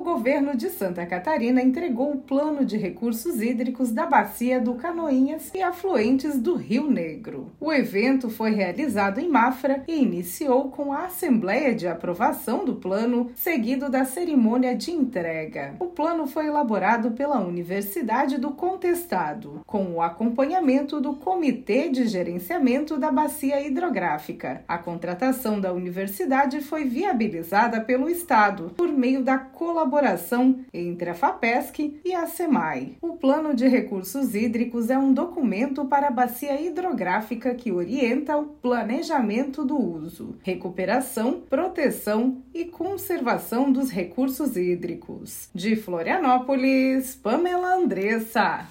governo de Santa Catarina entregou o Plano de Recursos Hídricos da Bacia do Canoinhas e afluentes do Rio Negro. O evento foi realizado em Mafra e iniciou com a Assembleia de Aprovação do Plano, seguido da cerimônia de entrega. O plano foi elaborado pela Universidade do Contestado, com o acompanhamento do Comitê de Gerenciamento da Bacia Hidrográfica. A contratação da universidade foi viabilizada pelo Estado, por meio da colaboração entre a FAPESC e a SEMAI. O Plano de Recursos Hídricos é um documento para a bacia hidrográfica que orienta o planejamento do uso, recuperação, proteção e conservação dos recursos hídricos. De Florianópolis, Pamela Andressa.